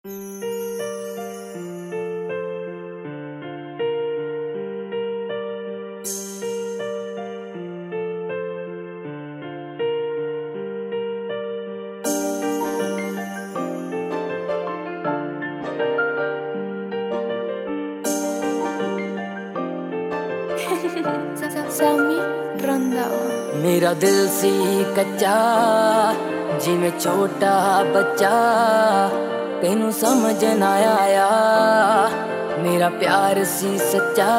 मेरा दिल सी कच्चा जिवें छोटा बच्चा, तेनू समझ ना आया मेरा प्यार सी सच्चा।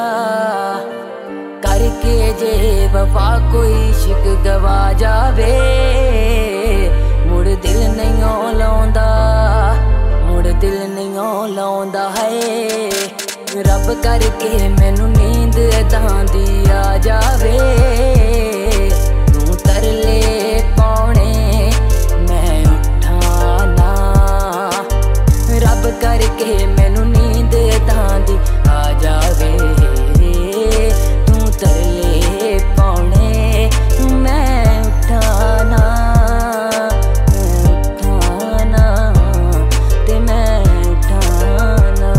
करके जे वफा कोई इश्क गवा जावे, मुड़ दिल नहीं लाउंदा, मुड़ दिल नहीं लाउंदा है। रब करके मैनू नींद अदां दी आ जावे, तू तरले पाउणे मैं उठा ना। रब करके मैनू नींद अदां दी आ जावे, तू तरले पाउणे मैं उठा ना, मैं उठा ना ते मैं उठा ना।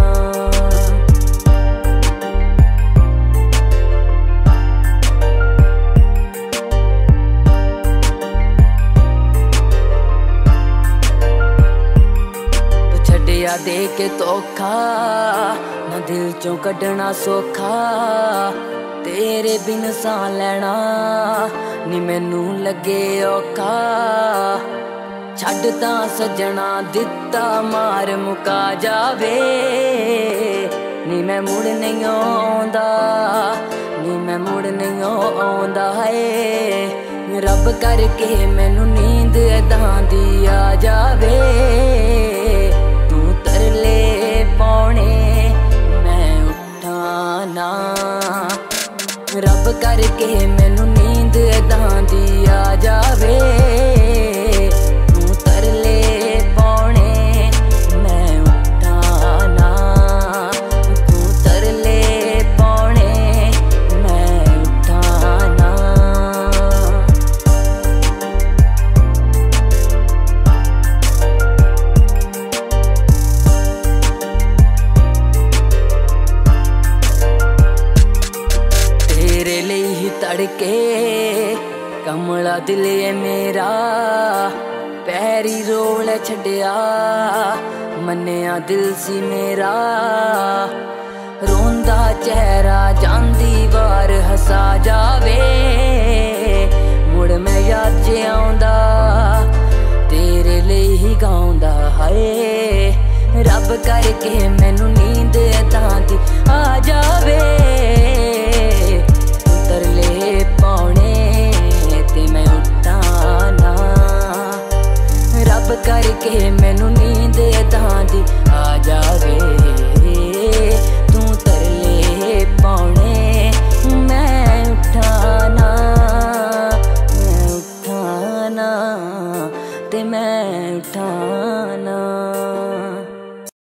दे के धोखा ना दिल चों कड्ढना सौखा, तेरे बिन सा लैना नी मैनू लगे औखा। छड्ड तां सजना दिता मार मुका जावे, नी मैं मुड़ नहीं आउंदा, नी मैं मुड़ नहीं आउंदा है। रब करके मैनू नींद अदां दी आ जावे, तरले पाउणे मैं उठा ना। रब करके मैनू नींद अदां दी आ जावे, तू तरले पाउणे मैं उठा ना, तू तरले पाउणे मैं उठा ना। तड़के कमला दिल है मेरा, पैरी रोल छड्डिया मन्निया दिल सी मेरा। रोंदा चेहरा जांदी वार हसा जावे, मुड़ मैं याद च आउंदा तेरे लिए ही गाउंदा है। रब करके मैनू नींद अदां दी आ जावे, तरले पाउणे ते मैं उठा ना। रब करके मैनू नींद अदां दी आ जावे,